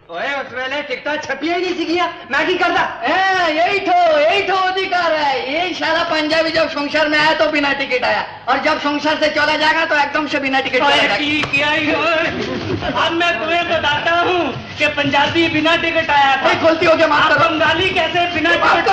ओए उस वेले टिकटा छपी ही नहीं सीखिया मैं की करता यही ठो अधिकार है। यही सारा पंजाबी जब संसार में आया तो बिना टिकट आया और जब संसार से चला जाएगा तो एकदम से बिना टिकट क्या अब मैं तुम्हें बताता हूँ कि पंजाबी बिना टिकट आया था। गलती हो गया माफ करो। बंगाली कैसे बिना टिकट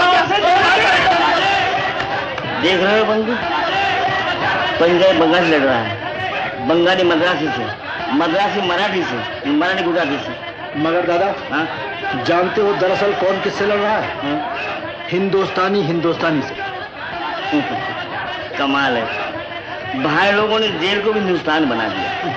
देख रहे हो बंधु, पंजाबी बंगाली लड़ रहा है, बंगाली मद्रासी से, मद्रासी मराठी से, मराठी गुजराती से। मगर दादा जानते हो दरअसल कौन किससे लड़ रहा है? हिंदुस्तानी से। कमाल है, भाई लोगों ने जेल को भी हिंदुस्तान बना दिया।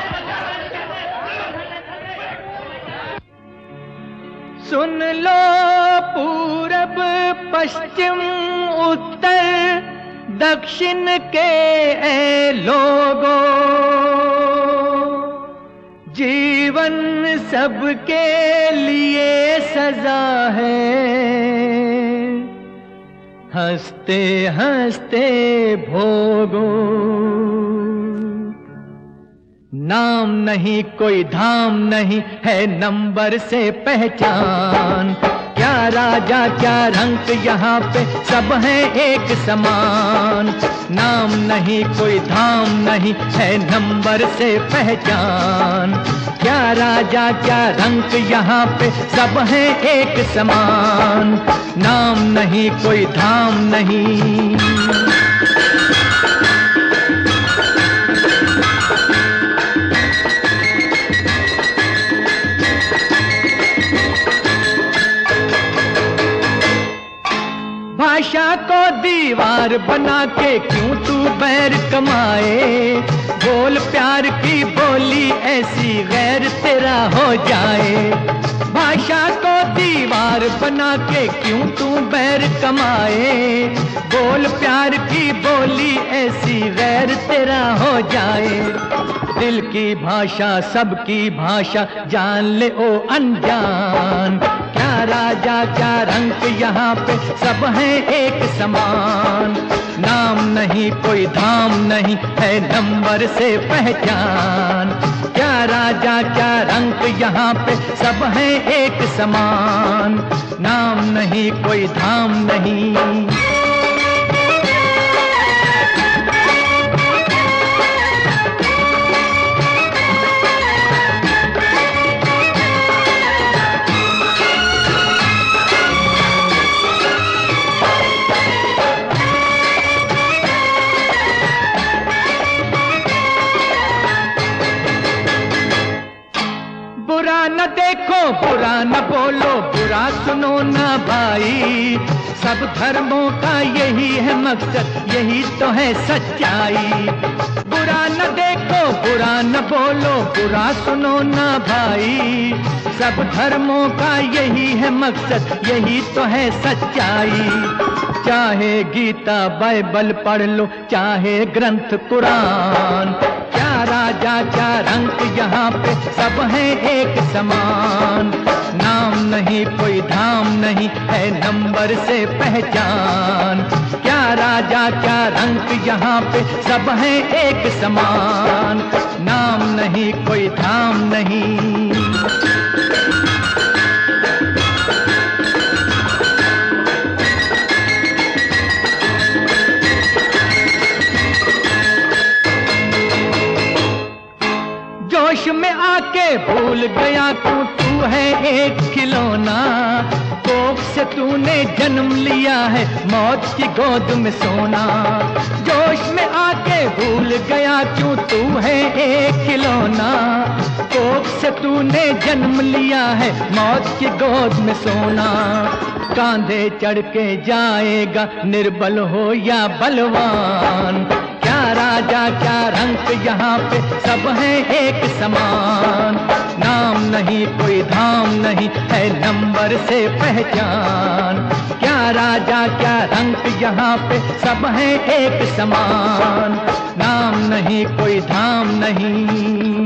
सुन लो पूरब पश्चिम उत्तर दक्षिण के लोगों, जीवन सबके लिए सजा है, हंसते हंसते भोगो। नाम नहीं कोई धाम नहीं है नंबर से पहचान, क्या राजा क्या रंक यहाँ पे सब हैं एक समान। नाम नहीं कोई धाम नहीं है नंबर से पहचान, क्या राजा क्या रंक यहाँ पे सब हैं एक समान। नाम नहीं कोई धाम नहीं। भाषा को दीवार बना के क्यों तू बैर कमाए, बोल प्यार की बोली ऐसी गैर तेरा हो जाए। भाषा को दीवार बना के क्यों तू बैर कमाए, बोल प्यार की बोली ऐसी गैर तेरा हो जाए। दिल की भाषा सबकी भाषा जान ले ओ अनजान, क्या राजा क्या रंक यहाँ पे सब हैं एक समान। नाम नहीं कोई धाम नहीं है नंबर से पहचान, क्या राजा क्या रंक यहाँ पे सब हैं एक समान। नाम नहीं कोई धाम नहीं। बुरा न देखो बुरा न बोलो बुरा सुनो ना भाई, सब धर्मों का यही है मकसद यही तो है सच्चाई। बुरा न देखो बुरा न बोलो बुरा सुनो ना भाई, सब धर्मों का यही है मकसद यही तो है सच्चाई। चाहे गीता बाइबल पढ़ लो चाहे ग्रंथ कुरान, क्या राजा क्या रंक यहाँ पे सब हैं एक समान। नाम नहीं कोई धाम नहीं है नंबर से पहचान, क्या राजा क्या रंक यहाँ पे सब हैं एक समान। नाम नहीं कोई धाम नहीं। जोश में आके भूल गया तू है एक खिलौना, कोख से तूने जन्म लिया है मौत की गोद में सोना। जोश में आके भूल गया क्यों तू है एक खिलौना, कोख से तूने जन्म लिया है मौत की गोद में सोना। कांधे चढ़ के जाएगा निर्बल हो या बलवान, क्या राजा क्या रंक यहाँ पे सब हैं एक समान। नाम नहीं कोई धाम नहीं है नंबर से पहचान, क्या राजा क्या रंक यहाँ पे सब हैं एक समान। नाम नहीं कोई धाम नहीं।